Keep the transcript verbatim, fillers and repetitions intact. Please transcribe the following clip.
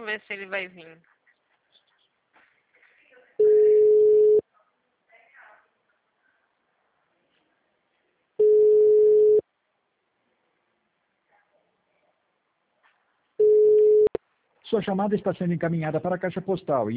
ver se ele vai vir. Sua chamada está sendo encaminhada para a caixa postal.